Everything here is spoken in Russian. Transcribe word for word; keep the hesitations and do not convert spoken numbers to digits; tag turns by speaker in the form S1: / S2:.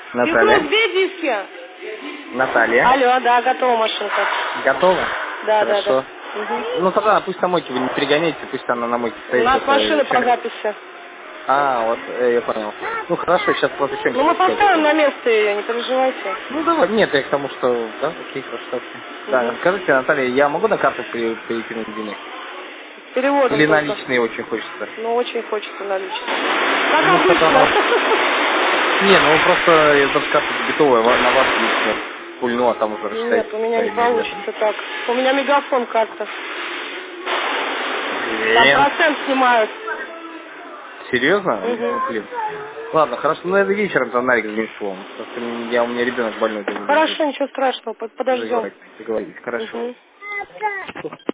S1: Наталья.
S2: Где диски?
S1: Наталья.
S2: Алло, да, готова машинка.
S1: Готова?
S2: Да, да,
S1: Хорошо.
S2: да. Угу.
S1: Ну тогда пусть на мойке вы не перегоняете, пусть она на мойке
S2: У
S1: стоит.
S2: нас
S1: это
S2: машина по
S1: чем-
S2: записи.
S1: А, вот, э, я понял. Ну хорошо, сейчас просто
S2: Ну мы
S1: что-нибудь
S2: поставим
S1: подскажете.
S2: на место ее, не переживайте.
S1: Ну давай, нет, я к тому, что, да, окей, хорошо. окей. Да,
S2: Угу.
S1: скажите, Наталья, я могу на карту пере- перекинуть денег?
S2: Переводом
S1: Или
S2: только.
S1: наличные очень хочется?
S2: Ну, очень хочется наличные. Как
S1: Ну тогда
S2: обычно.
S1: вас... Не, ну просто я даже карта дебетовая ва- на вас лично пульну, а там уже
S2: Нет,
S1: рассчитайте
S2: у меня не
S1: своими ребятами.
S2: получится так. У меня мегафон карта. Там
S1: Блин.
S2: процент снимают.
S1: Серьезно?
S2: Угу.
S1: Блин. Ладно, хорошо, ну это вечером там Нарик занесу вам. Просто я, у меня ребенок больной дома лежит.
S2: Хорошо, ничего страшного, под- подождем.
S1: Договорились, договорились, хорошо.
S2: Угу.